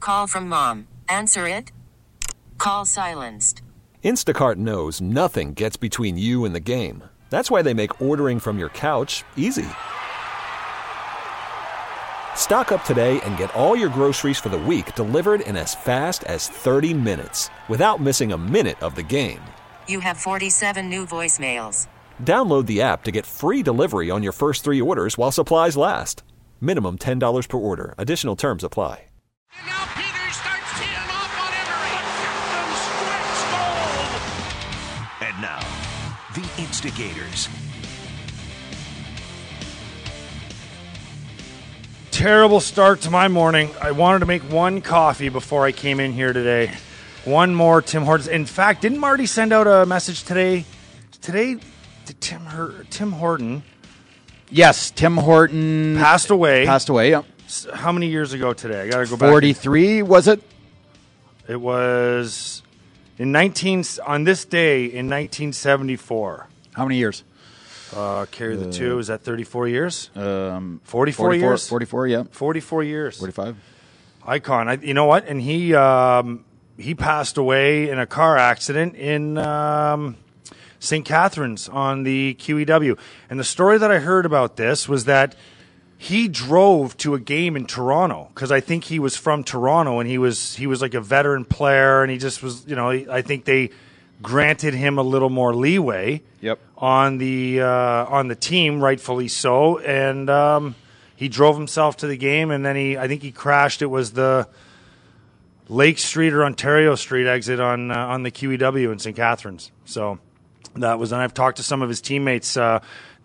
Call from mom. Answer it. Call silenced. Instacart knows nothing gets between you and the game. That's why they make ordering from your couch easy. Stock up today and get all your groceries for the week delivered in as fast as 30 minutes without missing a minute of the game. You have 47 new voicemails. Download the app to get free delivery on your first 3 orders while supplies last. Minimum $10 per order. Additional terms apply. And now Peters starts teeing off on Everett. And now, the Instigators. Terrible start to my morning. I wanted to make one coffee before I came in here today. One more Tim Hortons. In fact, didn't Marty send out a message today? Today, did Tim Horton Yes, Tim Horton passed away. Yep. How many years ago today? I got to go back. 43, was it? It was on this day in 1974. How many years? Carry the 2. Is that 34 years? 44 years? 44, yeah. 44 years. 45. Icon. You know what? And he passed away in a car accident in St. Catharines on the QEW. And the story that I heard about this was that he drove to a game in Toronto because I think he was from Toronto and he was like a veteran player and he just was, I think they granted him a little more leeway on the team, rightfully so. And he drove himself to the game and then I think he crashed. It was the Lake Street or Ontario Street exit on the QEW in St. Catharines. So that was, and I've talked to some of his teammates that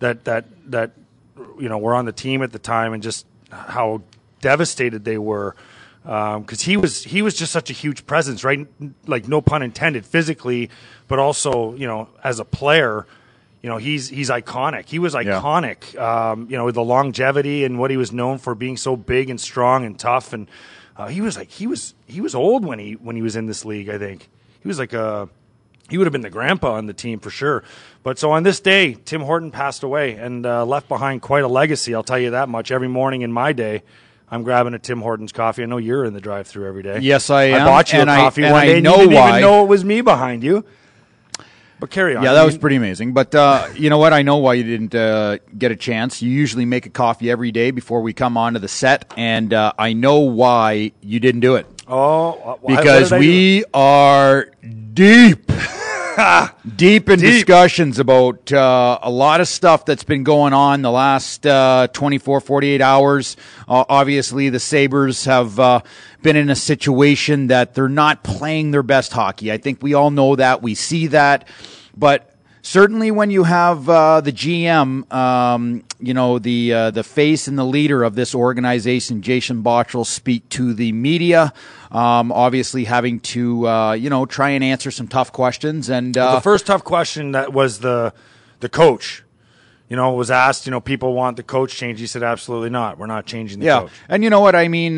were on the team at the time and just how devastated they were because he was just such a huge presence, right? Like no pun intended, physically, but also as a player, he's iconic. He was iconic, with the longevity and what he was known for being so big and strong and tough. And he was old when he was in this league. I think he was he would have been the grandpa on the team for sure. But so on this day, Tim Horton passed away and left behind quite a legacy. I'll tell you that much. Every morning in my day, I'm grabbing a Tim Hortons coffee. I know you're in the drive-thru every day. Yes, I am. I bought you a coffee one day. I know and you didn't why. even know it was me behind you. But carry on. Yeah, that was pretty amazing. But you know what? I know why you didn't get a chance. You usually make a coffee every day before we come onto the set, and I know why you didn't do it. Oh, because we are deep in discussions about a lot of stuff that's been going on the last 24, 48 hours. Obviously, the Sabres have been in a situation that they're not playing their best hockey. I think we all know that. We see that. But certainly when you have the GM, the face and the leader of this organization, Jason Botterill, speak to the media, obviously having to, try and answer some tough questions. And the first tough question that was the coach, was asked, people want the coach changed. He said, absolutely not. We're not changing the coach. And you know what I mean?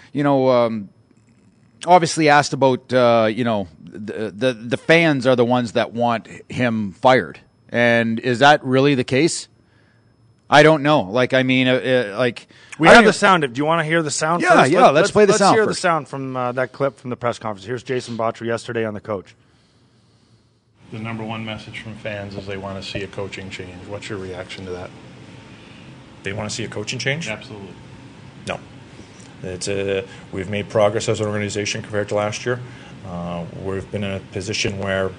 Obviously asked about, the fans are the ones that want him fired. And is that really the case? I don't know. We have the sound. Do you want to hear the sound first? Yeah, let's play the sound Let's hear first. the sound from that clip from the press conference. Here's Jason Botterill yesterday on the coach. The number one message from fans is they want to see a coaching change. What's your reaction to that? They want to see a coaching change? Absolutely. No. We've made progress as an organization compared to last year. We've been in a position where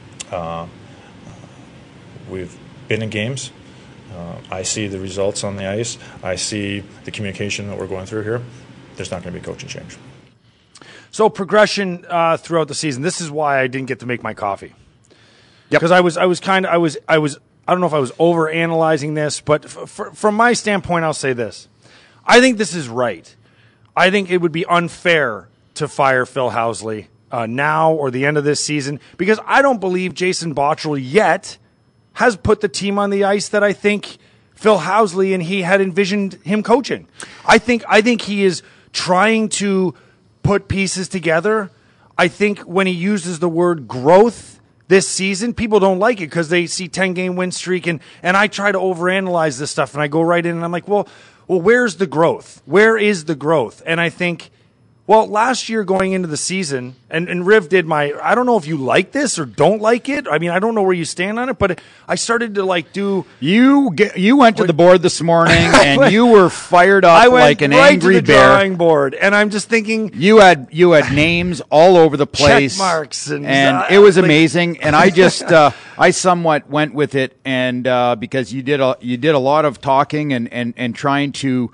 we've been in games. I see the results on the ice. I see the communication that we're going through here. There's not going to be a coaching change. So progression throughout the season. This is why I didn't get to make my coffee. Because I don't know if I was over analyzing this, but from my standpoint, I'll say this. I think this is right. I think it would be unfair to fire Phil Housley now or the end of this season because I don't believe Jason Botterill yet has put the team on the ice that I think Phil Housley and he had envisioned him coaching. I think he is trying to put pieces together. I think when he uses the word growth this season, people don't like it because they see 10-game win streak and I try to overanalyze this stuff and I go right in and I'm like, well, where's the growth? Where is the growth? And I think Well, last year going into the season, and Riv did I don't know if you like this or don't like it. I mean, I don't know where you stand on it, but I started to do. You went to the board this morning and you were fired up like an angry to the bear. Drawing board, and I'm just thinking you had names all over the place, check marks, and it was amazing. And I just I somewhat went with it, and because you did a lot of talking and trying to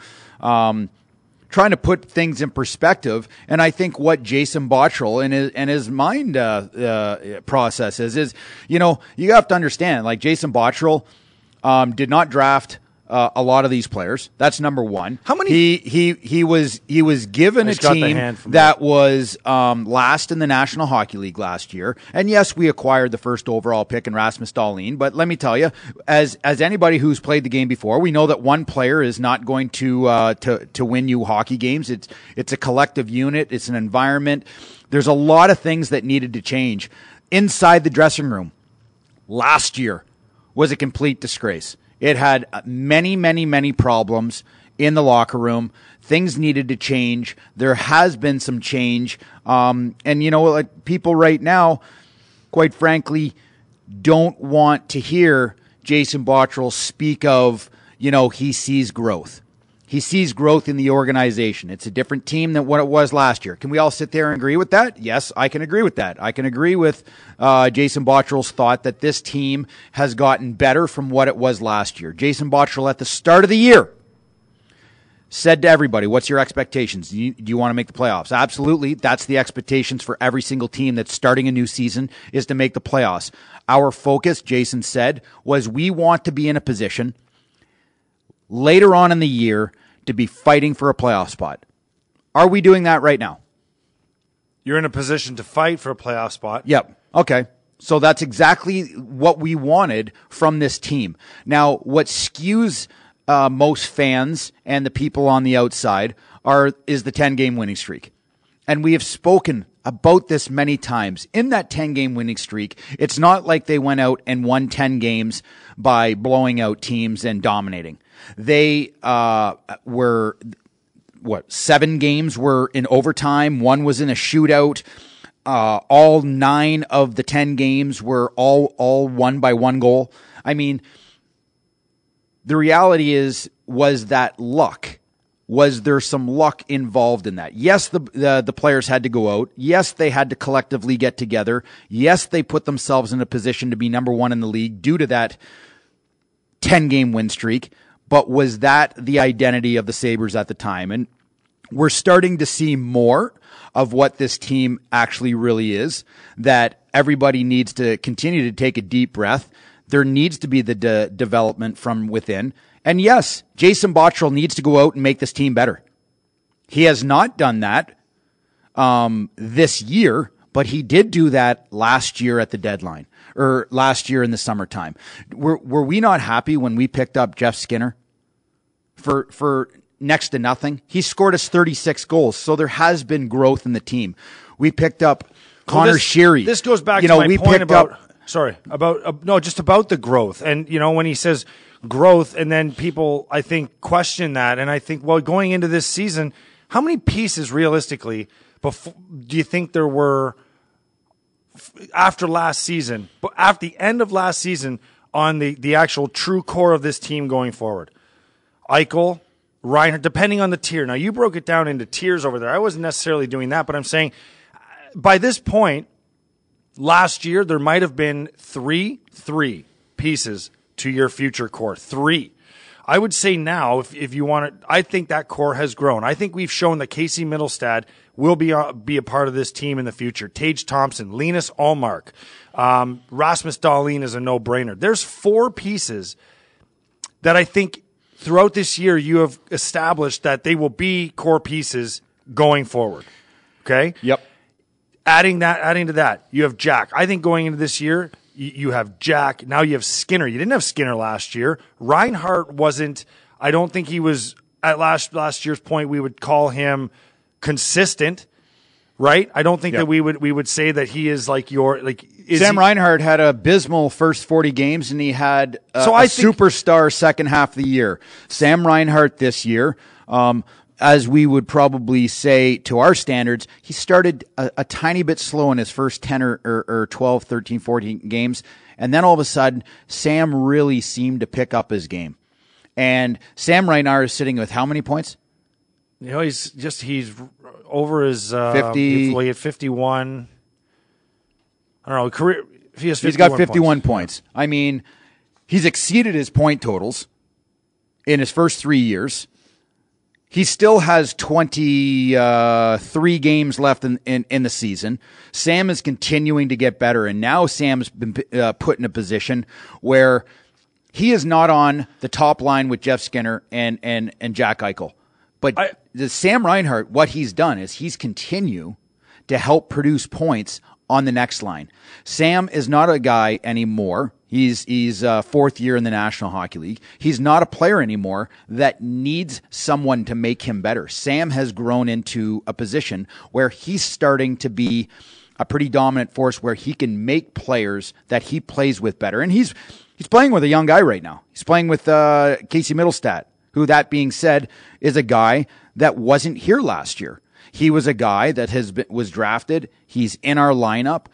put things in perspective. And I think what Jason Botterill and his mind process is, you have to understand, like Jason Botterill did not draft a lot of these players. That's number one. How many? He was given a team that was last in the National Hockey League last year. And yes, we acquired the first overall pick in Rasmus Dahlin. But let me tell you, as anybody who's played the game before, we know that one player is not going to win you hockey games. It's a collective unit. It's an environment. There's a lot of things that needed to change inside the dressing room. Last year was a complete disgrace. It had many, many, many problems in the locker room. Things needed to change. There has been some change. And like people right now, quite frankly, don't want to hear Jason Botterill speak of, he sees growth. He sees growth in the organization. It's a different team than what it was last year. Can we all sit there and agree with that? Yes, I can agree with that. I can agree with Jason Botterill's thought that this team has gotten better from what it was last year. Jason Botterill at the start of the year said to everybody, what's your expectations? Do you want to make the playoffs? Absolutely. That's the expectations for every single team that's starting a new season, is to make the playoffs. Our focus, Jason said, was we want to be in a position later on in the year to be fighting for a playoff spot. Are we doing that right now? You're in a position to fight for a playoff spot. Yep. Okay. So that's exactly what we wanted from this team. Now, what skews most fans and the people on the outside is the 10-game winning streak. And we have spoken about this many times. In that 10-game winning streak, it's not like they went out and won 10 games by blowing out teams and dominating. They were, 7 games were in overtime. 1 was in a shootout. All 9 of the 10 games were all won by 1 goal. I mean, the reality was that luck. Was there some luck involved in that? Yes, the players had to go out. Yes, they had to collectively get together. Yes, they put themselves in a position to be number 1 in the league due to that 10-game win streak. But was that the identity of the Sabres at the time? And we're starting to see more of what this team actually really is, that everybody needs to continue to take a deep breath. There needs to be the development from within. And yes, Jason Botterill needs to go out and make this team better. He has not done that this year, but he did do that last year at the deadline, or last year in the summertime. Were we not happy when we picked up Jeff Skinner for next to nothing? He scored us 36 goals, so there has been growth in the team. We picked up Connor Sheary. This goes back to my point about the growth. And, when he says growth, and then people, I think, question that. And I think, well, going into this season, how many pieces realistically do you think there were after last season, but after the end of last season, on the actual true core of this team going forward? Eichel, Reinhart, depending on the tier. Now, you broke it down into tiers over there. I wasn't necessarily doing that, but I'm saying by this point, last year, there might have been three pieces to your future core. 3. I would say now, if you want to, I think that core has grown. I think we've shown that Casey Middlestad will be a part of this team in the future. Tage Thompson, Linus Ullmark, Rasmus Dahlin is a no-brainer. There's 4 pieces that I think throughout this year you have established that they will be core pieces going forward. Okay? Yep. Adding to that, you have Jack. I think going into this year, you have Jack. Now you have Skinner. You didn't have Skinner last year. Reinhart wasn't. I don't think he was at last year's point. We would call him consistent, right? I don't think that we would say that he is like Sam Reinhart had an abysmal first 40 games, and he had a superstar second half of the year. Sam Reinhart this year. as we would probably say to our standards, he started a tiny bit slow in his first 10 or 12, 13, 14 games. And then all of a sudden, Sam really seemed to pick up his game. And Sam right now is sitting with how many points? He's over his 50. He had 51. I don't know. Career. He's got 51 points. I mean, he's exceeded his point totals in his first 3 years. He still has 23 games left in the season. Sam is continuing to get better, and now Sam's been put in a position where he is not on the top line with Jeff Skinner and Jack Eichel. But Sam Reinhart, what he's done is he's continue to help produce points on the next line. Sam is not a guy anymore. He's fourth year in the National Hockey League. He's not a player anymore that needs someone to make him better. Sam has grown into a position where he's starting to be a pretty dominant force where he can make players that he plays with better. And he's playing with a young guy right now. He's playing with Casey Middlestat, who, that being said, is a guy that wasn't here last year. He was a guy that was drafted. He's in our lineup.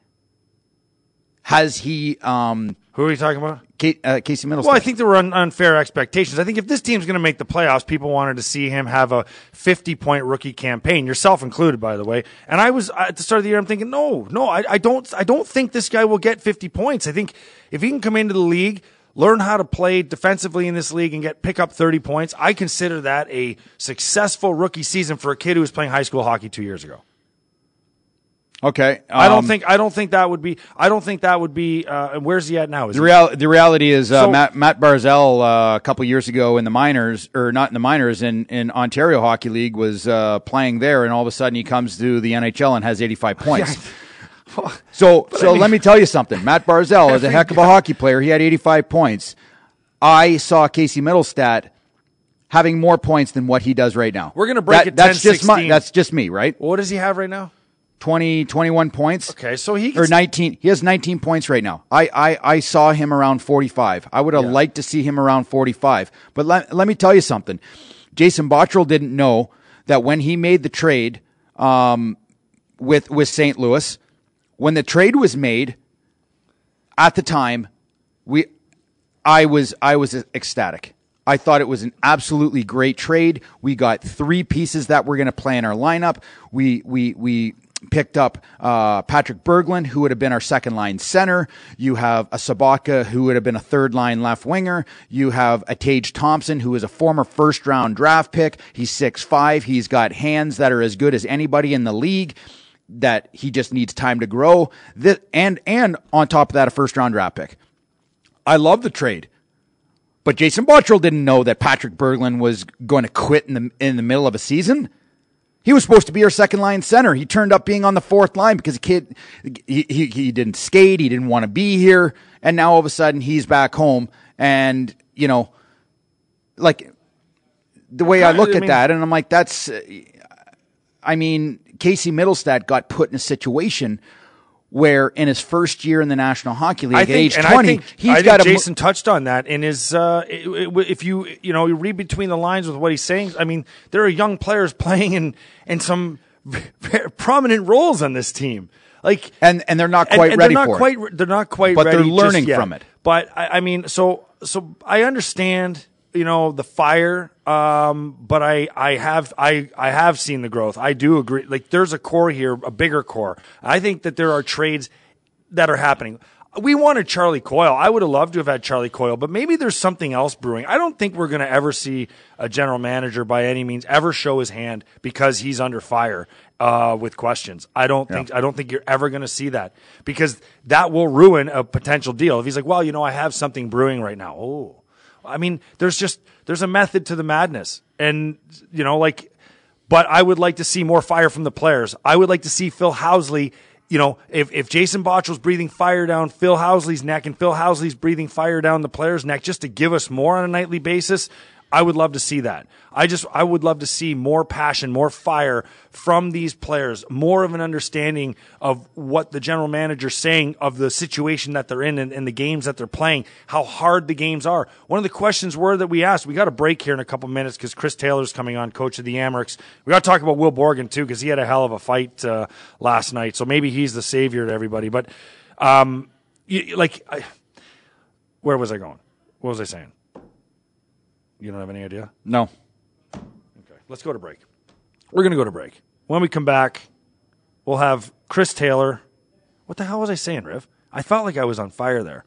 Has he? Who are you talking about? Casey Middlestat. Well, I think there were unfair expectations. I think if this team's going to make the playoffs, people wanted to see him have a 50-point rookie campaign, yourself included, by the way. And I was at the start of the year, I'm thinking, no, I don't think this guy will get 50 points. I think if he can come into the league, learn how to play defensively in this league, and pick up 30 points, I consider that a successful rookie season for a kid who was playing high school hockey 2 years ago. Okay, I don't think that would be. Where's he at now? The reality is Matt Barzal a couple years ago in the minors, or not in the minors, in Ontario Hockey League, was playing there, and all of a sudden he comes to the NHL and has 85 points. So let me tell you something. Matt Barzal is a heck of a hockey player. He had 85 points. I saw Casey Middlestat having more points than what he does right now. We're going to break it 10-16. That's just me, right? What does he have right now? 21 points. Okay, so he or 19. He has 19 points right now. I saw him around 45. I would have liked to see him around 45. But let me tell you something. Jason Botterill didn't know that when he made the trade with St. Louis, when the trade was made, at the time, I was ecstatic. I thought it was an absolutely great trade. We got 3 pieces that were going to play in our lineup. We picked up Patrick Berglund, who would have been our second-line center. You have a Sabaka, who would have been a third-line left winger. You have a Tage Thompson, who is a former first-round draft pick. He's 6'5". He's got hands that are as good as anybody in the league, that he just needs time to grow. And on top of that, a first-round draft pick. I love the trade. But Jason Botterill didn't know that Patrick Berglund was going to quit in the middle of a season. He was supposed to be our second-line center. He turned up being on the fourth line because he didn't skate. He didn't want to be here. And now all of a sudden he's back home. And, like, the way I look at that, and I'm like, Casey Middlestat got put in a situation where in his first year in the National Hockey League at age 20, Jason touched on that in his. If you read between the lines with what he's saying, I mean, there are young players playing in some very prominent roles on this team, like, and they're not quite ready for it. They're not quite, but ready they're learning just yet. from it. But I mean, so I understand. The fire, but I have seen the growth. I do agree. Like, there's a core here, a bigger core. I think that there are trades that are happening. We wanted Charlie Coyle. I would have loved to have had Charlie Coyle, but maybe there's something else brewing. I don't think we're going to ever see a general manager by any means ever show his hand because he's under fire with questions. I don't think you're ever going to see that, because that will ruin a potential deal. If he's like, well, I have something brewing right now. Oh. I mean, there's a method to the madness, and but I would like to see more fire from the players. I would like to see Phil Housley. If Jason Botterill's breathing fire down Phil Housley's neck and Phil Housley's breathing fire down the players' neck just to give us more on a nightly basis, I would love to see that. I would love to see more passion, more fire from these players, more of an understanding of what the general manager's saying of the situation that they're in and the games that they're playing, how hard the games are. One of the questions that we asked, we got a break here in a couple minutes because Chris Taylor's coming on, coach of the Amerks. We got to talk about Will Borgen too because he had a hell of a fight last night. So maybe he's the savior to everybody. But where was I going? What was I saying? You don't have any idea? No. Okay, let's go to break. We're going to go to break. When we come back, we'll have Chris Taylor. What the hell was I saying, Riv? I felt like I was on fire there.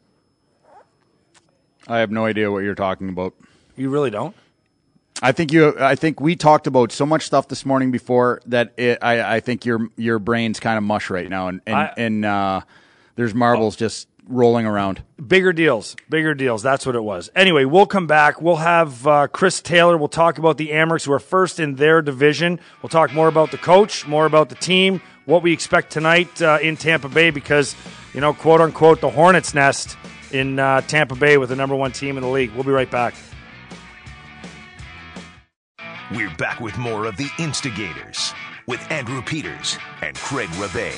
I have no idea what you're talking about. You really don't? I think we talked about so much stuff this morning before that I think your brain's kind of mush right now, and there's marbles just rolling around. Bigger deals. That's what it was. Anyway, we'll come back. We'll have Chris Taylor. We'll talk about the Amerks, who are first in their division. We'll talk more about the coach, more about the team, what we expect tonight in Tampa Bay because, quote unquote, the Hornets' nest in Tampa Bay with the number one team in the league. We'll be right back. We're back with more of the Instigators with Andrew Peters and Craig Rabe.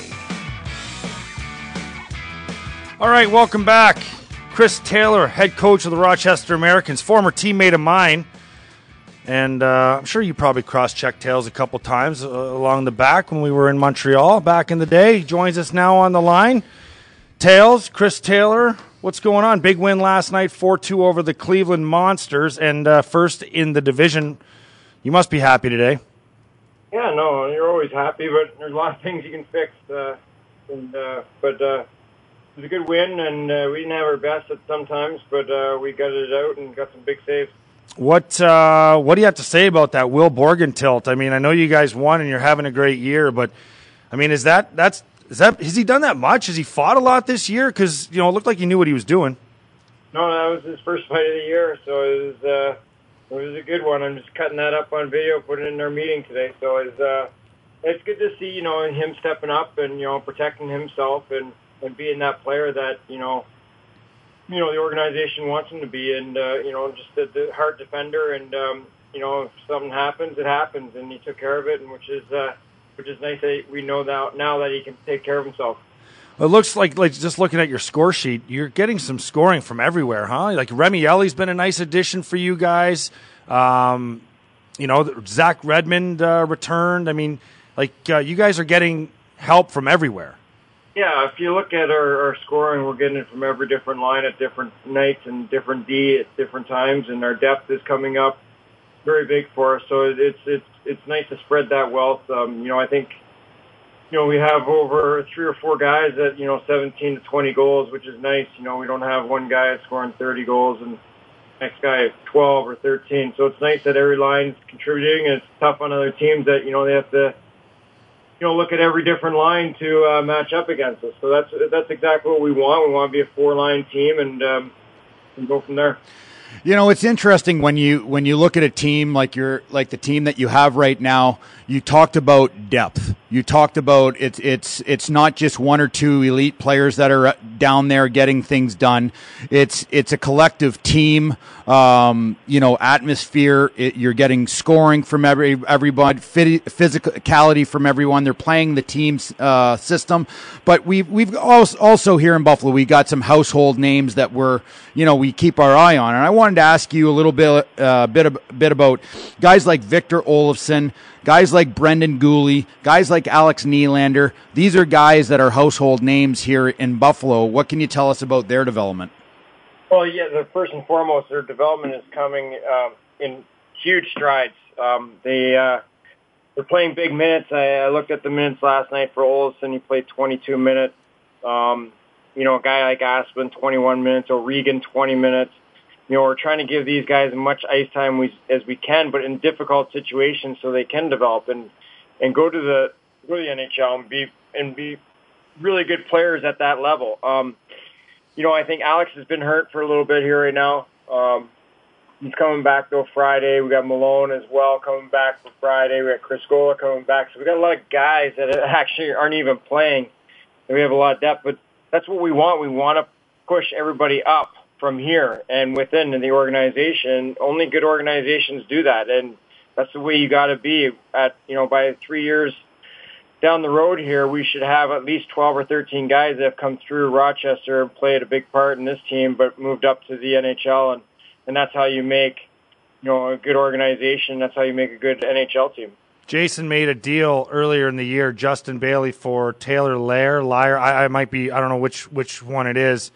All right, welcome back. Chris Taylor, head coach of the Rochester Americans, former teammate of mine. And I'm sure you probably cross-checked Tails a couple times along the back when we were in Montreal back in the day. He joins us now on the line. Tails, Chris Taylor, what's going on? Big win last night, 4-2 over the Cleveland Monsters, and first in the division. You must be happy today. Yeah, no, you're always happy, but there's a lot of things you can fix. But it was a good win, and we didn't have our best at sometimes, but we got it out and got some big saves. What do you have to say about that Will Borgen tilt? I mean, I know you guys won and you're having a great year, but I mean, has he done that much? Has he fought a lot this year? Because it looked like he knew what he was doing. No, that was his first fight of the year, so it was a good one. I'm just cutting that up on video, putting it in our meeting today. So it's good to see him stepping up and protecting himself and being that player that the organization wants him to be, and just the hard defender, and if something happens, it happens, and he took care of it, and which is nice that we know now that he can take care of himself. It looks like just looking at your score sheet, you're getting some scoring from everywhere, huh? Like Remy Ellie's been a nice addition for you guys. Zach Redmond returned. I mean, you guys are getting help from everywhere. Yeah, if you look at our scoring, we're getting it from every different line at different nights and different D at different times, and our depth is coming up very big for us. So it's nice to spread that wealth. I think we have over 3 or 4 guys at 17 to 20 goals, which is nice. We don't have one guy scoring 30 goals and next guy at 12 or 13. So it's nice that every line's contributing, and it's tough on other teams that they have to look at every different line to match up against us. So that's exactly what we want. We want to be a 4-line team and go from there. It's interesting when you look at a team like the team that you have right now. You talked about depth. You talked about it's not just 1 or 2 elite players that are down there getting things done. It's a collective team. Atmosphere. You're getting scoring from everybody, physicality from everyone. They're playing the team's system. But we've also here in Buffalo, we got some household names that we keep our eye on. And I wanted to ask you a little bit about guys like Victor Olofsson, guys like Brendan Gooley, guys like Alex Nylander. These are guys that are household names here in Buffalo. What can you tell us about their development? Well, yeah, first and foremost, their development is coming in huge strides. They're playing big minutes. I looked at the minutes last night for Olofsson. He played 22 minutes. A guy like Aspen, 21 minutes. O'Regan, 20 minutes. We're trying to give these guys as much ice time as we can, but in difficult situations so they can develop and go to the NHL and be really good players at that level. I think Alex has been hurt for a little bit here right now. He's coming back, though, Friday. We got Malone as well coming back for Friday. We got Chris Gola coming back. So we got a lot of guys that actually aren't even playing. And we have a lot of depth, but that's what we want. We want to push everybody up from here and within the organization. Only good organizations do that, and that's the way you got to be. By 3 years down the road here, we should have at least 12 or 13 guys that have come through Rochester and played a big part in this team, but moved up to the NHL, and that's how you make a good organization. That's how you make a good NHL team. Jason made a deal earlier in the year, Justin Bailey for Taylor Lear. I don't know which one it is.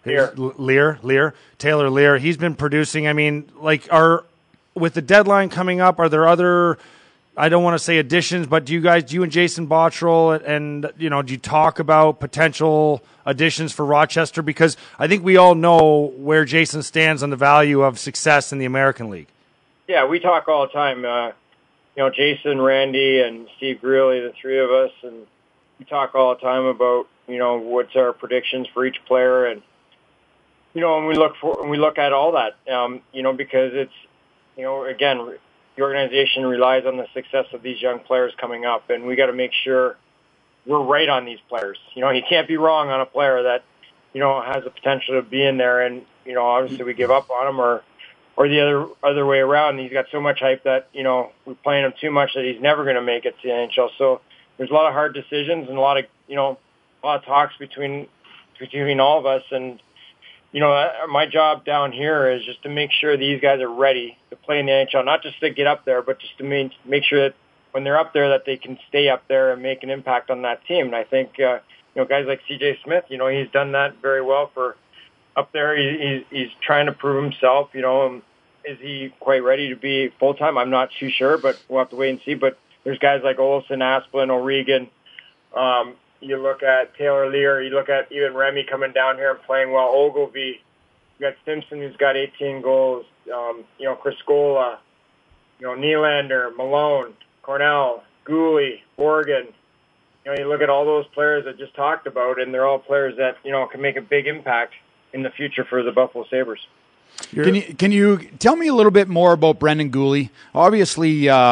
Lear. Taylor Lear. He's been producing. I mean, with the deadline coming up, are there other, I don't want to say additions, but do you and Jason Botterill and do you talk about potential additions for Rochester? Because I think we all know where Jason stands on the value of success in the American League. Yeah, we talk all the time. Jason, Randy, and Steve Greeley, the three of us, and we talk all the time about, what's our predictions for each player, and, and we look at all that, because it's, again, the organization relies on the success of these young players coming up, and we got to make sure we're right on these players. You can't be wrong on a player that, has the potential to be in there, and, obviously we give up on him or the other way around. He's got so much hype that, we're playing him too much that he's never going to make it to the NHL. So there's a lot of hard decisions and a lot of talks between all of us. And, my job down here is just to make sure these guys are ready to play in the NHL, not just to get up there, but just to make sure that when they're up there that they can stay up there and make an impact on that team. And I think, guys like C.J. Smith, he's done that very well for up there. He's trying to prove himself, is he quite ready to be full-time? I'm not too sure, but we'll have to wait and see. But there's guys like Olsen, Asplund, O'Regan. You look at Taylor Lear. You look at even Remy coming down here and playing well. Ogilvy. You got Simpson, who's got 18 goals. Chris Gola. Nylander, Malone, Cornell, Gooley, Morgan. You look at all those players I just talked about, and they're all players that, can make a big impact in the future for the Buffalo Sabres. Can you tell me a little bit more about Brendan Gooley? Obviously,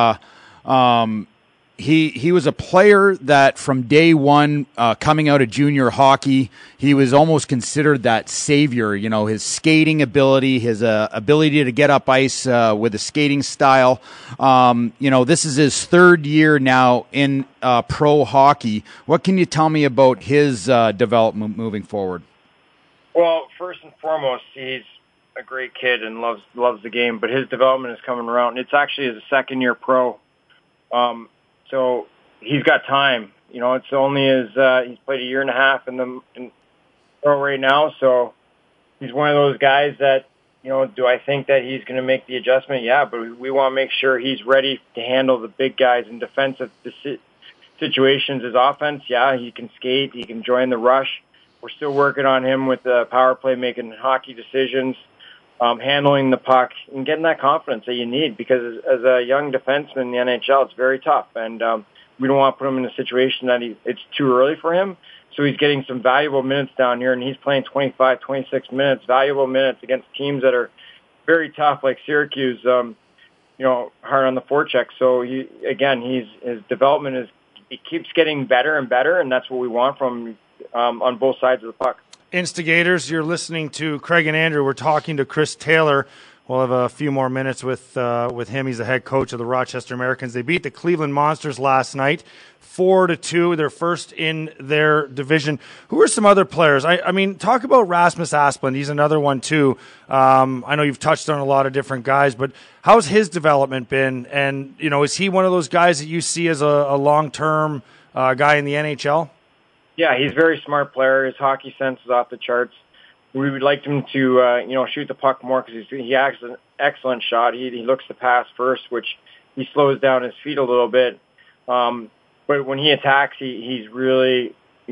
he was a player that from day one, coming out of junior hockey, he was almost considered that savior. His skating ability, his ability to get up ice with a skating style. This is his third year now in pro hockey. What can you tell me about his development moving forward? Well, first and foremost, he's a great kid and loves the game, but his development is coming around. It's actually his second-year pro, so he's got time. It's only he's played a year and a half in pro right now, so he's one of those guys that, do I think that he's going to make the adjustment? Yeah, but we want to make sure he's ready to handle the big guys in defensive situations. His offense, yeah, he can skate, he can join the rush. We're still working on him with the power play, making hockey decisions, handling the puck, and getting that confidence that you need, because as a young defenseman in the NHL, it's very tough, and we don't want to put him in a situation that it's too early for him. So he's getting some valuable minutes down here, and he's playing 25, 26 minutes, valuable minutes against teams that are very tough, like Syracuse, hard on the forecheck. So his development it keeps getting better and better, and that's what we want from him. On both sides of the puck. Instigators, you're listening to Craig and Andrew. We're talking to Chris Taylor. We'll have a few more minutes with him. He's the head coach of the Rochester Americans. They beat the Cleveland Monsters last night, 4-2. They're first in their division. Who are some other players? I mean, talk about Rasmus Asplund. He's another one too. I know you've touched on a lot of different guys, but how's his development been? And is he one of those guys that you see as a long-term guy in the NHL? Yeah, he's a very smart player. His hockey sense is off the charts. We would like him to, shoot the puck more, because he has an excellent shot. He looks to pass first, which he slows down his feet a little bit. But when he attacks, he's really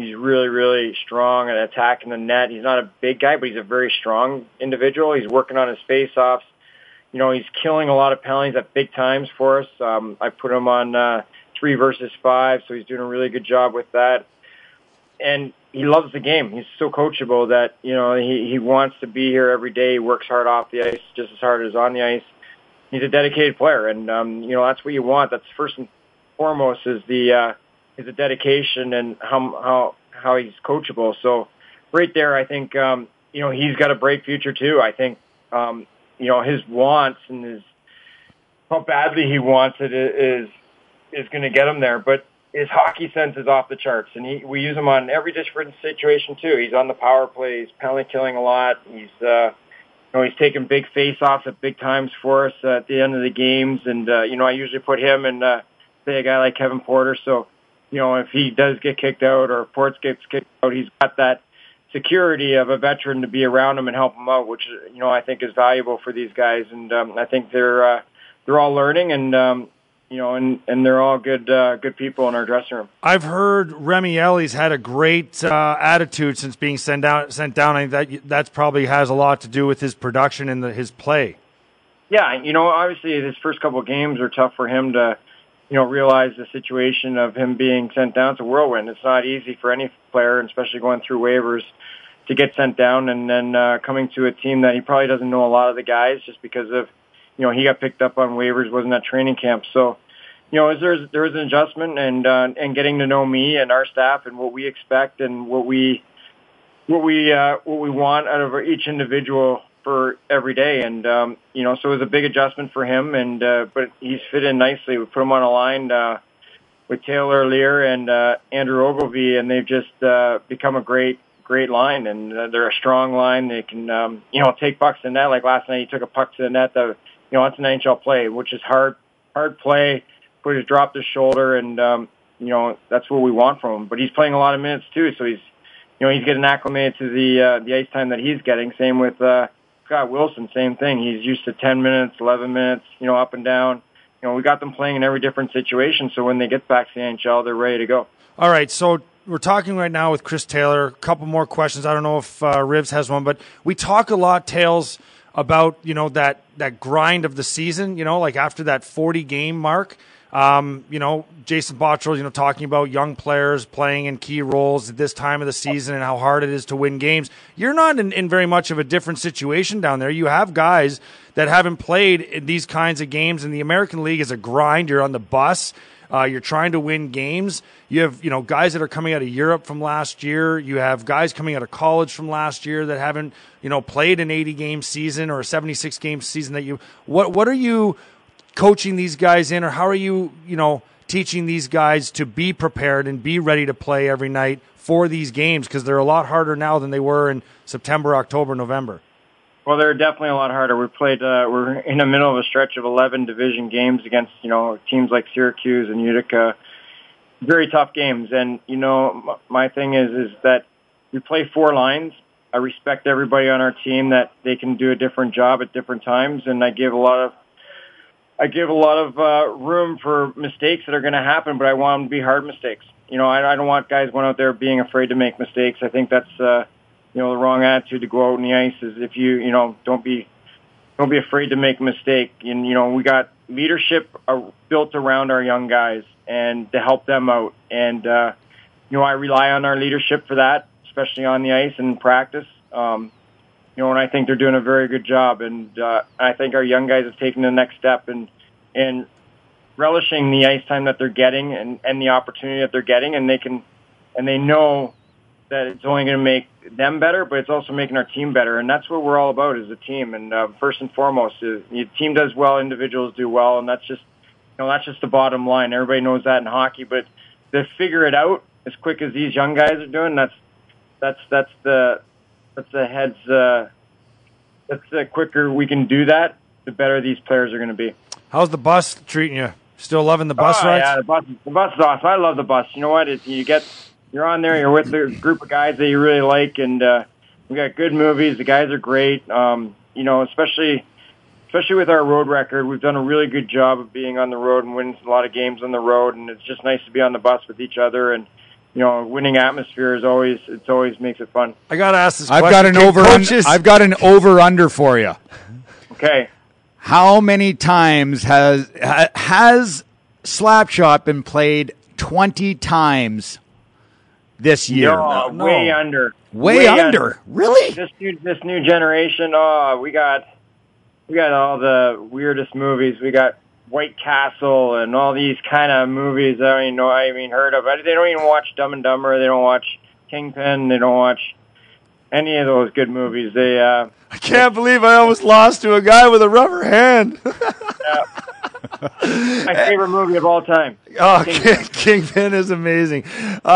strong at attacking the net. He's not a big guy, but he's a very strong individual. He's working on his face-offs. He's killing a lot of penalties at big times for us. I put him on 3 versus 5, so he's doing a really good job with that. And he loves the game. He's so coachable that, he wants to be here every day. He works hard off the ice, just as hard as on the ice. He's a dedicated player, and, that's what you want. That's first and foremost is the dedication and how he's coachable. So right there, I think, he's got a bright future too. I think, his wants and how badly he wants it is going to get him there. But his hockey sense is off the charts, and we use him on every different situation too. He's on the power play. He's penalty killing a lot. He's taking big face-offs at big times for us at the end of the games. And, I usually put him and, say, a guy like Kevin Porter. So, if he does get kicked out or Ports gets kicked out, he's got that security of a veteran to be around him and help him out, which, I think is valuable for these guys. And, I think they're all learning and, and they're all good people in our dressing room. I've heard Remi Eli's had a great attitude since being sent down. I think that probably has a lot to do with his production and his play. Yeah, obviously his first couple of games are tough for him to, realize the situation of him being sent down. It's a whirlwind. It's not easy for any player, and especially going through waivers, to get sent down and then coming to a team that he probably doesn't know a lot of the guys just because of, he got picked up on waivers, wasn't at training camp. So, there is an adjustment and getting to know me and our staff and what we expect and what we want out of each individual for every day. And, so it was a big adjustment for him but he's fit in nicely. We put him on a line, with Taylor Lear and, Andrew Ogilvie, and they've just, become a great line. And they're a strong line. They can, take pucks to the net. Like last night, he took a puck to the net that, it's an NHL play, which is hard play. Dropped his shoulder, and that's what we want from him. But he's playing a lot of minutes too, so he's getting acclimated to the ice time that he's getting. Same with Scott Wilson, same thing. He's used to 10 minutes, 11 minutes, up and down. We got them playing in every different situation, so when they get back to the NHL, they're ready to go. All right, so we're talking right now with Chris Taylor. A couple more questions. I don't know if Rivs has one, but we talk a lot, Tails, about that grind of the season. Like after that 40-game mark. Jason Botterill, talking about young players playing in key roles at this time of the season and how hard it is to win games. You're not in very much of a different situation down there. You have guys that haven't played in these kinds of games, and the American League is a grind. You're on the bus. You're trying to win games. You have, guys that are coming out of Europe from last year. You have guys coming out of college from last year that haven't, played an 80-game season or a 76-game season. What are you coaching these guys in, or how are you, teaching these guys to be prepared and be ready to play every night for these games? Because they're a lot harder now than they were in September, October, November. Well, they're definitely a lot harder. We're in the middle of a stretch of 11 division games against, teams like Syracuse and Utica. Very tough games. And, my thing is that we play 4 lines. I respect everybody on our team that they can do a different job at different times, and I give a lot of room for mistakes that are going to happen, but I want them to be hard mistakes. I don't want guys going out there being afraid to make mistakes. I think that's the wrong attitude to go out on the ice. Is if you don't be afraid to make a mistake. And we got leadership built around our young guys and to help them out. And I rely on our leadership for that, especially on the ice and in practice. And I think they're doing a very good job. And I think our young guys have taken the next step in relishing the ice time that they're getting and the opportunity that they're getting. And they know that it's only going to make them better, but it's also making our team better. And that's what we're all about as a team. And first and foremost, the team does well, individuals do well. And that's just the bottom line. Everybody knows that in hockey, but to figure it out as quick as these young guys are doing, that's the heads. That's the quicker we can do that, the better these players are going to be. How's the bus treating you? Still loving the bus rides? Yeah, the bus is awesome. I love the bus. You know what? You're on there. You're with a group of guys that you really like, and we got good movies. The guys are great. Especially with our road record, we've done a really good job of being on the road and winning a lot of games on the road. And it's just nice to be on the bus with each other. And winning atmosphere always makes it fun. I got to ask this question. I've got an over-under for you. Okay. How many times has Slapshot been played 20 times this year? No. Way under. Way under? Really? This new generation. We got all the weirdest movies. We got White Castle and all these kind of movies I don't even heard of. They don't even watch Dumb and Dumber. They don't watch Kingpin. They don't watch any of those good movies. They I can't believe I almost lost to a guy with a rubber hand. my favorite movie of all time. Oh, Kingpin is amazing.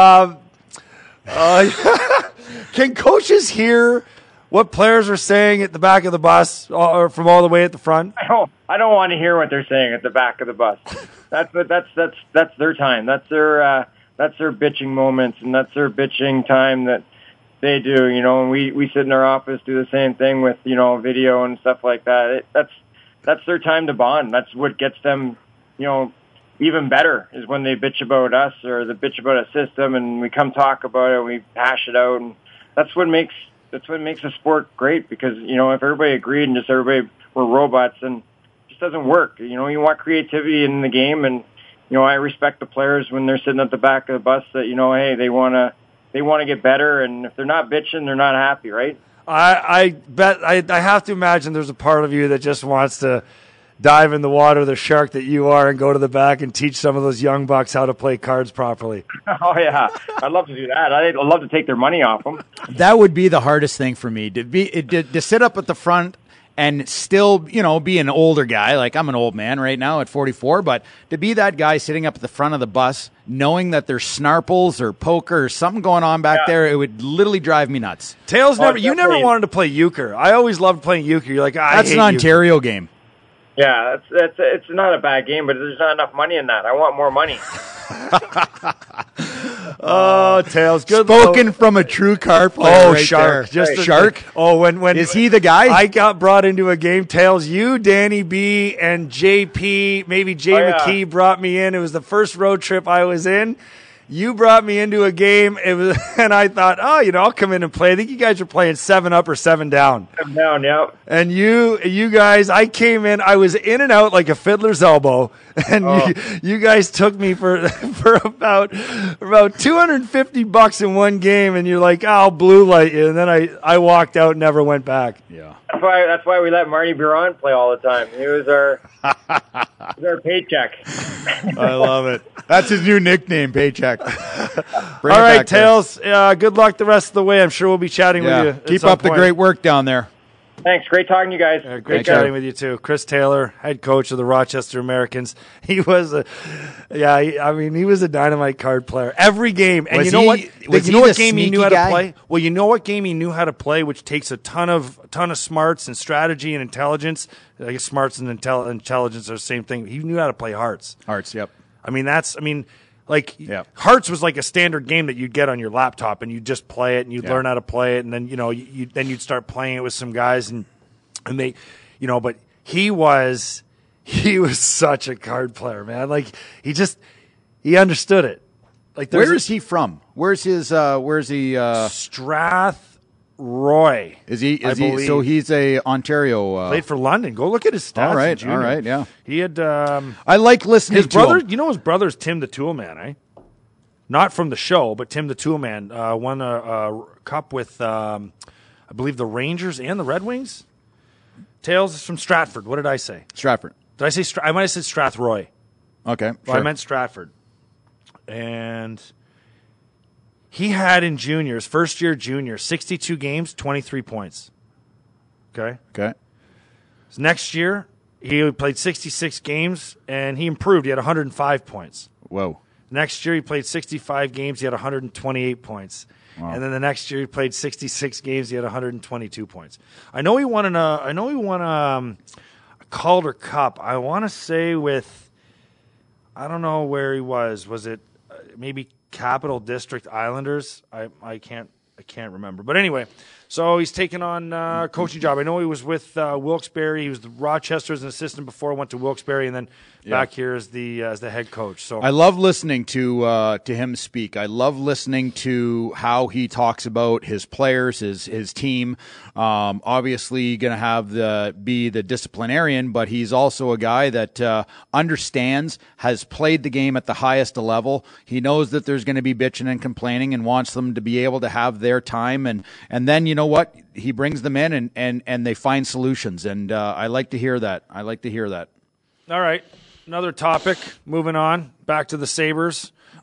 Can coaches hear what players are saying at the back of the bus or from all the way at the front? I don't want to hear what they're saying at the back of the bus. That's their time. That's their bitching moments, and that's their bitching time that they do. And we sit in our office, do the same thing with video and stuff like that. That's their time to bond. That's what gets them, even better is when they bitch about us or they bitch about a system, and we come talk about it, and we hash it out, and that's what makes a sport great. Because if everybody agreed and just everybody were robots, then it just doesn't work. You want creativity in the game, and I respect the players when they're sitting at the back of the bus that hey, they want to get better, and if they're not bitching, they're not happy, right? I bet I have to imagine there's a part of you that just wants to dive in the water, the shark that you are, and go to the back and teach some of those young bucks how to play cards properly. Oh yeah, I'd love to do that. I'd love to take their money off them. That would be the hardest thing for me to sit up at the front and still, be an older guy. Like, I'm an old man right now at 44, but to be that guy sitting up at the front of the bus, knowing that there's snarples or poker or something going on back there, it would literally drive me nuts. Tails, you never wanted to play euchre. I always loved playing euchre. You're like, that's an Ontario game. Yeah, it's not a bad game, but there's not enough money in that. I want more money. Oh, Tails, good. Spoken from a true card player. Oh, right Shark. There. Just Shark? When is he the guy? I got brought into a game. Tails, you, Danny B, and JP, maybe Jay McKee brought me in. It was the first road trip I was in. You brought me into a game, and I thought, I'll come in and play. I think you guys were playing 7 up or 7 down. 7 down, yep. And you guys, I came in, I was in and out like a fiddler's elbow, and you guys took me for about $250 in one game, and you're like, I'll blue light you, and then I walked out and never went back. Yeah. That's why we let Marty Biron play all the time. He was our paycheck. I love it. That's his new nickname, Paycheck. All right, Tails. Good luck the rest of the way. I'm sure we'll be chatting with you. Keep up the great work down there. Thanks. Great talking to you guys. Great chatting with you, too. Chris Taylor, head coach of the Rochester Americans. He was he was a dynamite card player. Every game. And what game he knew how to play? Well, you know what game he knew how to play, which takes a ton of smarts and strategy and intelligence. I guess smarts and intelligence are the same thing. He knew how to play hearts. Hearts, yep. Hearts was like a standard game that you'd get on your laptop, and you'd just play it, and you'd learn how to play it, and then you'd start playing it with some guys, and they, but he was such a card player, man. Like he understood it. Like, where is he from? Where's he? Strathroy. Is he? So he's a Ontario. Played for London. Go look at his stats. All right, yeah. He had. I like listening. His brother. him. His brother's Tim the Toolman, eh? Not from the show, but Tim the Toolman won a cup with, I believe, the Rangers and the Red Wings. Tails is from Stratford. What did I say? Stratford. Did I say? I might have said Strathroy. Okay, Well, I meant Stratford. And he had in juniors, first year junior, 62 games, 23 points. Okay? Okay. So next year, he played 66 games, and he improved. He had 105 points. Whoa. Next year, he played 65 games. He had 128 points. Wow. And then the next year, he played 66 games. He had 122 points. I know he won a Calder Cup. I want to say with, I don't know where he was. Was it maybe Capital District Islanders? I can't remember. But anyway, so he's taken on a coaching job. I know he was with Wilkes-Barre. He was the Rochester as an assistant before, went to Wilkes-Barre, and then back here as the head coach. So I love listening to him speak. I love listening to how he talks about his players, his team. Obviously, going to have be the disciplinarian, but he's also a guy that understands, has played the game at the highest level. He knows that there's going to be bitching and complaining, and wants them to be able to have their time. And then you know what? He brings them in, and they find solutions. And I like to hear that. All right. Another topic. Moving on. Back to the Sabres.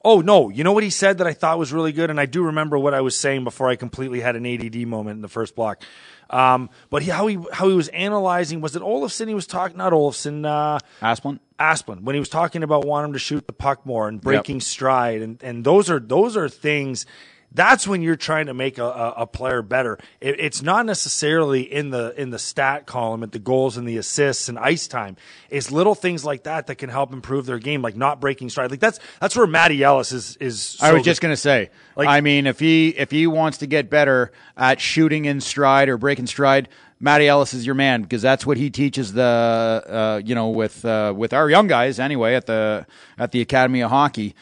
Oh, no. You know what he said that I thought was really good? And I do remember what I was saying before I completely had an ADD moment in the first block. But how he was analyzing, was it Olofsson he was talking? Not Olofsson. Asplund. When he was talking about wanting to shoot the puck more and breaking stride. And those are things. That's when you're trying to make a player better. It's not necessarily in the stat column at the goals and the assists and ice time. It's little things like that can help improve their game, like not breaking stride. Like that's where Matty Ellis is. So I was just going to say. Like, I mean, if he wants to get better at shooting in stride or breaking stride, Matty Ellis is your man, because that's what he teaches with our young guys anyway at the Academy of Hockey.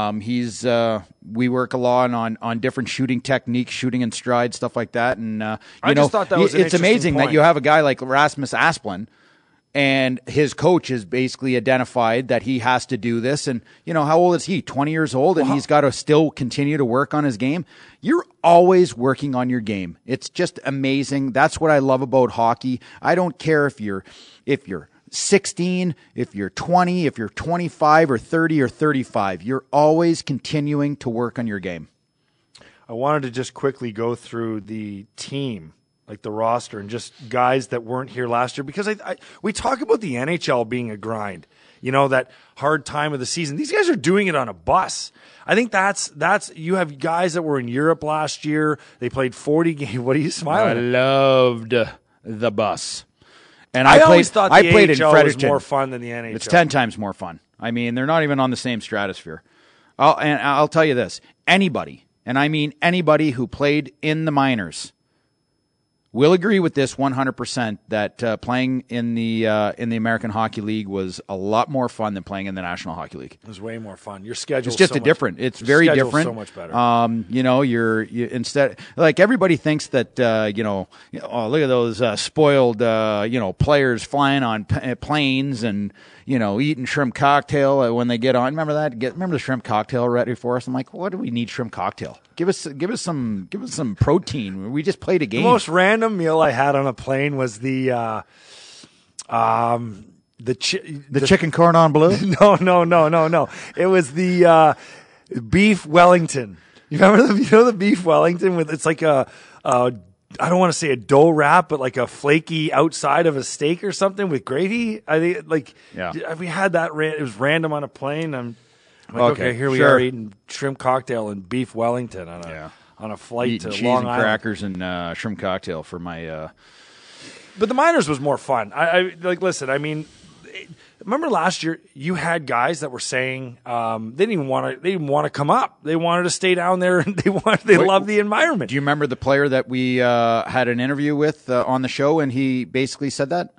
We work a lot on different shooting techniques, shooting in stride, stuff like that. And I just thought that was an it's amazing point. that you have a guy like Rasmus Asplund, and his coach has basically identified that he has to do this. And, how old is he? 20 years old, and he's got to still continue to work on his game. You're always working on your game. It's just amazing. That's what I love about hockey. I don't care if you're 16, if you're 20, if you're 25 or 30 or 35. You're always continuing to work on your game. I wanted to just quickly go through the team, like the roster, and just guys that weren't here last year, because we talk about the NHL being a grind, that hard time of the season. These guys are doing it on a bus. I think that's you have guys that were in Europe last year. They played 40 games. What are you smiling I at? loved the bus. And I always thought I the played in AHL Fredericton. was more fun than the NHL. It's 10 times more fun. I mean, they're not even on the same stratosphere. I'll tell you this. Anybody, and I mean anybody who played in the minors, will agree with this 100%, that playing in the American Hockey League was a lot more fun than playing in the National Hockey League. It was way more fun. Your schedule is just different. It's very different. So much better. You instead, like, everybody thinks that oh, look at those spoiled players flying on planes and eating shrimp cocktail when they get on. Remember that? Remember the shrimp cocktail ready for us? I'm like, what do we need shrimp cocktail? Give us some protein. We just played a game. The most random meal I had on a plane was the chicken cordon bleu. No. It was the beef Wellington. You remember the beef Wellington with, it's like a I don't want to say a dough wrap, but like a flaky outside of a steak or something with gravy. I think we had that. It was random on a plane. I'm like, okay, here we are eating shrimp cocktail and beef Wellington on a flight eating to cheese Long and Island. crackers and shrimp cocktail for my. But the minors was more fun. I listen. I mean, remember last year you had guys that were saying they didn't even want to come up. They wanted to stay down there, and they loved the environment. Do you remember the player that we had an interview with on the show, and he basically said that?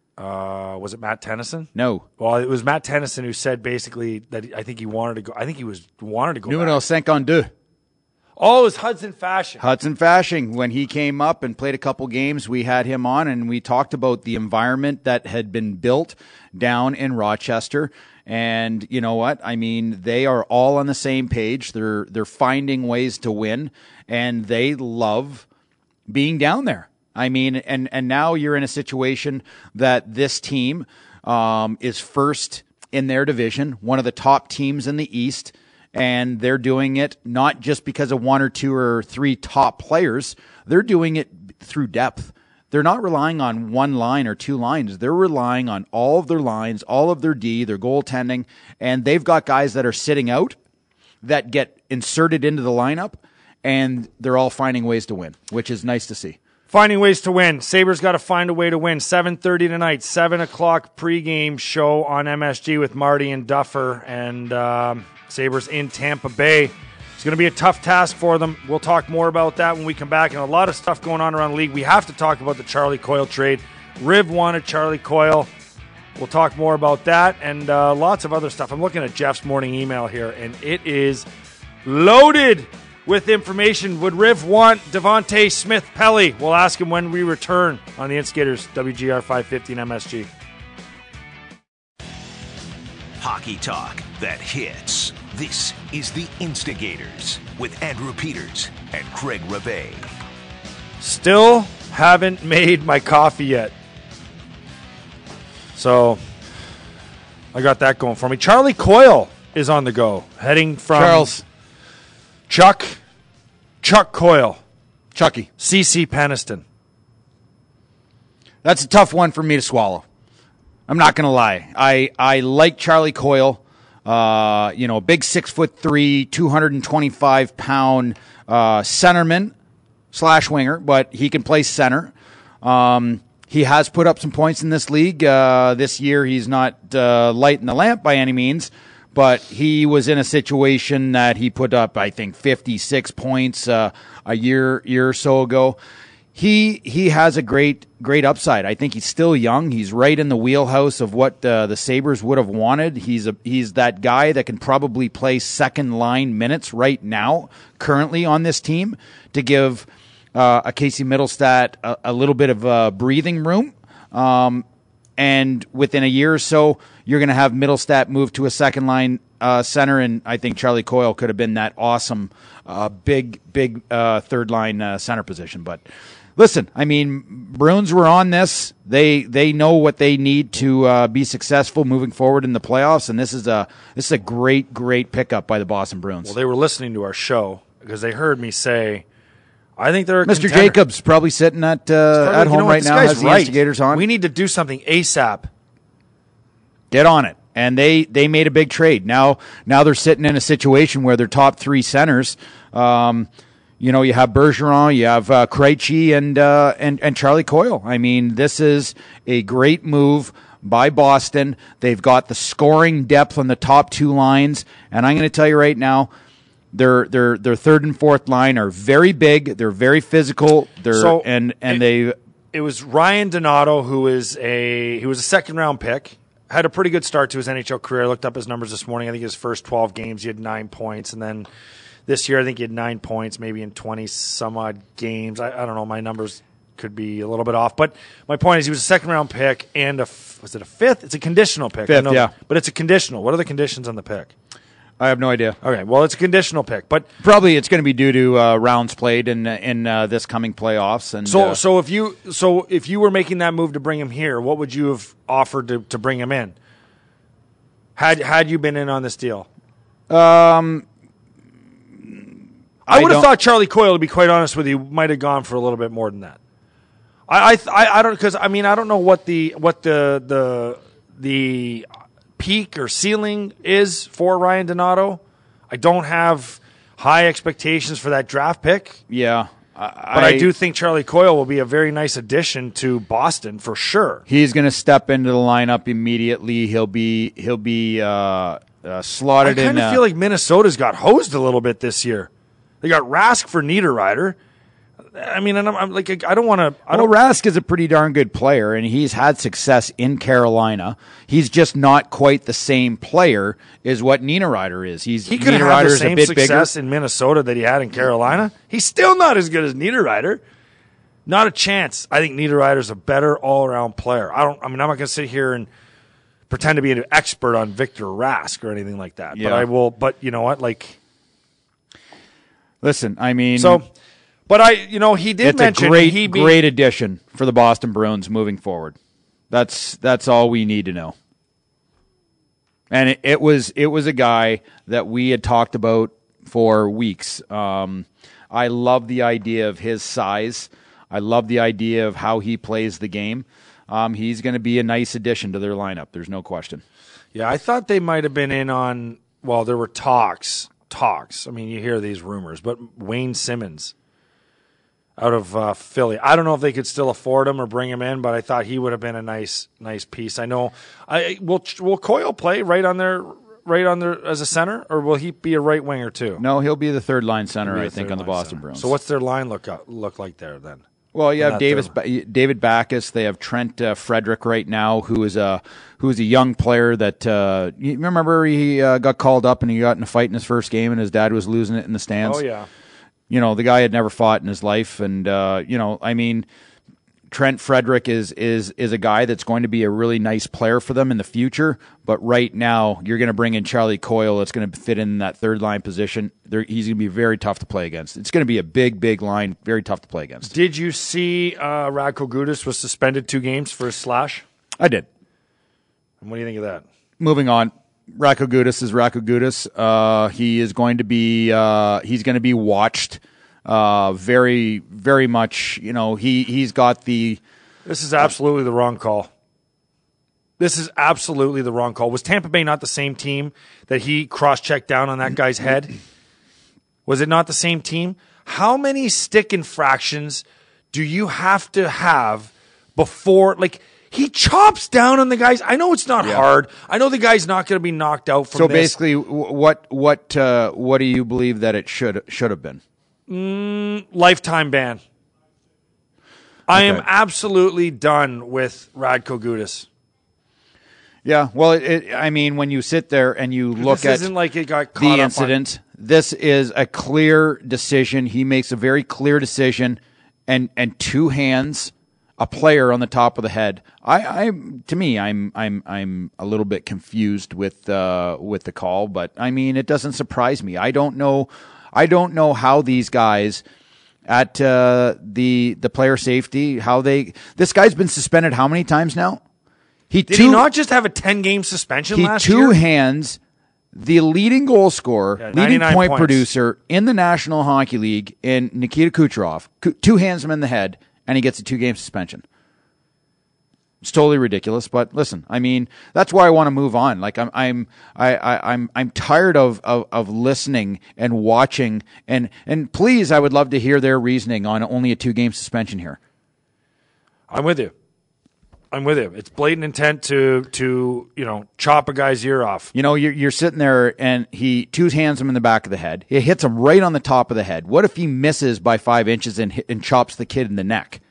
Was it Matt Tennyson? No. Well, it was Matt Tennyson who said basically that I think he wanted to go. I think he wanted to go. Numéro 52. Oh, it was Hudson Fasching. Hudson Fasching. When he came up and played a couple games, we had him on, and we talked about the environment that had been built down in Rochester. And you know what? I mean, they are all on the same page. They're finding ways to win, and they love being down there. I mean, and now you're in a situation that this team is first in their division, one of the top teams in the East. And they're doing it not just because of one or two or three top players. They're doing it through depth. They're not relying on one line or two lines. They're relying on all of their lines, all of their D, their goaltending. And they've got guys that are sitting out that get inserted into the lineup, and they're all finding ways to win, which is nice to see. Finding ways to win. Sabres got to find a way to win. 7:30 tonight, 7 o'clock pregame show on MSG with Marty and Duffer. And Sabres in Tampa Bay. It's going to be a tough task for them. We'll talk more about that when we come back. And a lot of stuff going on around the league. We have to talk about the Charlie Coyle trade. Riv wanted Charlie Coyle. We'll talk more about that and lots of other stuff. I'm looking at Jeff's morning email here, and it is loaded with information. Would Riv want Devontae Smith-Pelly? We'll ask him when we return on the Instigators, WGR 550 and MSG. Hockey talk that hits. This is The Instigators with Andrew Peters and Craig Rabe. Still haven't made my coffee yet. So I got that going for me. Charlie Coyle is on the go, heading from Charles. Chuck Coyle, Chucky. CC Peniston. That's a tough one for me to swallow. I'm not going to lie. I like Charlie Coyle. Big 6'3", 225-pound centerman / winger, but he can play center. He has put up some points in this league. This year he's not lighting the lamp by any means, but he was in a situation that he put up, I think, 56 points a year or so ago. He has a great upside. I think he's still young. He's right in the wheelhouse of what the Sabres would have wanted. He's that guy that can probably play second line minutes right now, currently on this team, to give a Casey Middlestat a little bit of breathing room. And within a year or so, you're going to have Middlestat move to a second line center, and I think Charlie Coyle could have been that awesome big third line center position. But listen, I mean, Bruins were on this. They know what they need to be successful moving forward in the playoffs, and this is a great pickup by the Boston Bruins. Well, they were listening to our show because they heard me say, I think they're a Mr. contender. Jacobs probably sitting at home right now, has the instigators on. We need to do something ASAP. Get on it. And they made a big trade. Now they're sitting in a situation where their top three centers, you have Bergeron, you have Krejci, and Charlie Coyle. I mean, this is a great move by Boston. They've got the scoring depth on the top two lines, and I'm going to tell you right now, their third and fourth line are very big. They're very physical. It was Ryan Donato, who was a second round pick. Had a pretty good start to his NHL career. I looked up his numbers this morning. I think his first 12 games, he had 9 points. And then this year, I think he had 9 points, maybe in 20-some-odd games. I don't know. My numbers could be a little bit off. But my point is he was a second-round pick and was it a fifth? It's a conditional pick. Fifth, yeah. But it's a conditional. What are the conditions on the pick? I have no idea. Okay, well, it's a conditional pick. But probably it's going to be due to rounds played in this coming playoffs. And So if you were making that move to bring him here, what would you have offered to bring him in? Had you been in on this deal? I would have thought Charlie Coyle, to be quite honest with you, might have gone for a little bit more than that. I don't, because I mean I don't know what the peak or ceiling is for Ryan Donato. I don't have high expectations for that draft pick. Yeah. But I do think Charlie Coyle will be a very nice addition to Boston for sure. He's going to step into the lineup immediately. He'll be slotted in. I kind of feel like Minnesota's got hosed a little bit this year. They got Rask for Niederreiter. I mean, and I'm like, I don't want to. Rask is a pretty darn good player, and he's had success in Carolina. He's just not quite the same player as what Niederreiter is. He could have the same success in Minnesota that he had in Carolina. He's still not as good as Niederreiter. Not a chance. I think Niederreiter's a better all-around player. I'm not going to sit here and pretend to be an expert on Victor Rask or anything like that. Yeah. But I will. But you know what? Like, listen, I mean, But he did mention it's a great addition for the Boston Bruins moving forward. That's all we need to know. And it was a guy that we had talked about for weeks. I love the idea of his size. I love the idea of how he plays the game. He's going to be a nice addition to their lineup. There's no question. Yeah, I thought they might have been in on. Well, there were talks. I mean, you hear these rumors, but Wayne Simmons out of Philly. I don't know if they could still afford him or bring him in, but I thought he would have been a nice piece. I know. Will Coyle play right on there as a center, or will he be a right winger too? No, he'll be the third line center, I think, on the Boston Bruins. So what's their line look like there then? Well, you have David Backes. They have Trent Frederick right now, who is a young player that you remember he got called up and he got in a fight in his first game, and his dad was losing it in the stands. Oh yeah. The guy had never fought in his life, and I mean, Trent Frederick is a guy that's going to be a really nice player for them in the future. But right now, you're going to bring in Charlie Coyle. That's going to fit in that third line position. He's going to be very tough to play against. It's going to be a big line, very tough to play against. Did you see Radko Gudas was suspended 2 games for his slash? I did. And what do you think of that? Moving on. Radko Gudas is Radko Gudas. He is going to be he's going to be watched very, very much. You know, he's got the. This is absolutely the wrong call. This is absolutely the wrong call. Was Tampa Bay not the same team that he cross-checked down on that guy's head? Was it not the same team? How many stick infractions do you have to have before, like, he chops down on the guys? I know it's not hard. I know the guy's not going to be knocked out from so this. Basically, what do you believe that it should have been? Lifetime ban. I am absolutely done with Radko Gudas. Yeah, well, I mean, when you sit there and you look at isn't like it got caught the up incident, this is a clear decision. He makes a very clear decision, and two hands, a player on the top of the head. I'm a little bit confused with the call, but I mean, it doesn't surprise me. I don't know how these guys at the player safety, this guy's been suspended how many times now? Did he not just have a 10-game suspension last year? He two hands the leading goal scorer, leading point producer in the National Hockey League in Nikita Kucherov. Two hands him in the head, and he gets a 2-game suspension. It's totally ridiculous, but listen, I mean, that's why I want to move on. Like I'm tired of listening and watching, and please, I would love to hear their reasoning on only a 2-game suspension here. I'm with you. It's blatant intent to chop a guy's ear off. You know, you're sitting there and he two hands him in the back of the head. He hits him right on the top of the head. What if he misses by 5 inches and chops the kid in the neck?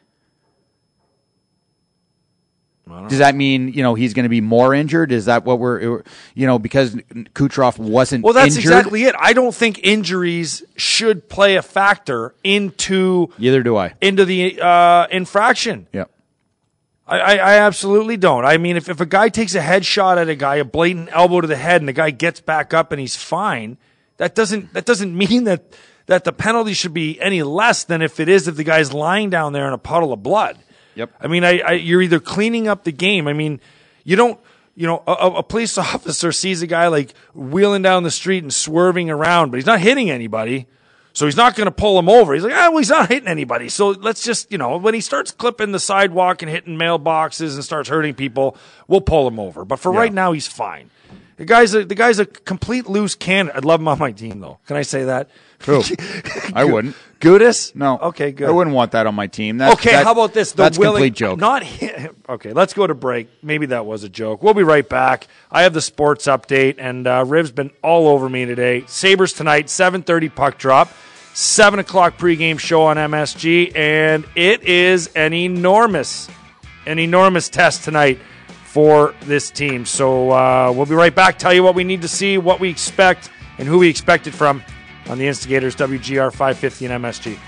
Does that mean, he's going to be more injured? Is that what because Kucherov wasn't injured? Well, that's exactly it. I don't think injuries should play a factor into Neither do I. Into the infraction. Yeah. I absolutely don't. I mean, if a guy takes a headshot at a guy, a blatant elbow to the head, and the guy gets back up and he's fine, that doesn't mean that the penalty should be any less than if the guy's lying down there in a puddle of blood. Yep. I mean, you're either cleaning up the game. I mean, you don't. A police officer sees a guy like wheeling down the street and swerving around, but he's not hitting anybody. So he's not going to pull him over. He's like, well, he's not hitting anybody. So let's just, when he starts clipping the sidewalk and hitting mailboxes and starts hurting people, we'll pull him over. But for right now, he's fine. The guy's a complete loose cannon. I'd love him on my team, though. Can I say that? Who? I wouldn't. Gudas? No. Okay, good. I wouldn't want that on my team. How about this? That's a complete joke. Okay, let's go to break. Maybe that was a joke. We'll be right back. I have the sports update, and Riv's been all over me today. Sabres tonight, 7:30 puck drop. 7 o'clock pregame show on MSG, and it is an enormous test tonight for this team. So we'll be right back, tell you what we need to see, what we expect, and who we expect it from on the Instigators, WGR 550 and MSG.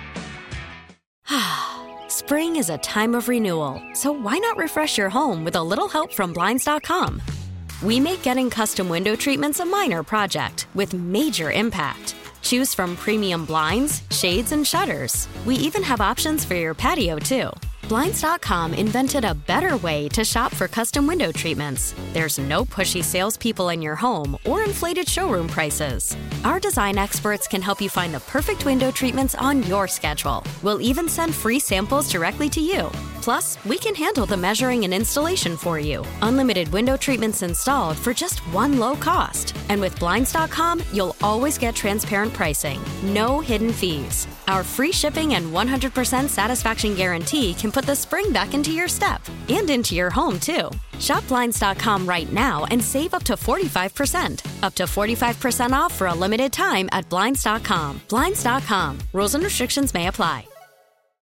Spring is a time of renewal, so why not refresh your home with a little help from Blinds.com? We make getting custom window treatments a minor project with major impact. Choose from premium blinds, shades, and shutters. We even have options for your patio, too. Blinds.com invented a better way to shop for custom window treatments. There's no pushy salespeople in your home or inflated showroom prices. Our design experts can help you find the perfect window treatments on your schedule. We'll even send free samples directly to you. Plus, we can handle the measuring and installation for you. Unlimited window treatments installed for just one low cost. And with Blinds.com, you'll always get transparent pricing. No hidden fees. Our free shipping and 100% satisfaction guarantee can put the spring back into your step and into your home, too. Shop Blinds.com right now and save up to 45%. Up to 45% off for a limited time at Blinds.com. Blinds.com. Rules and restrictions may apply.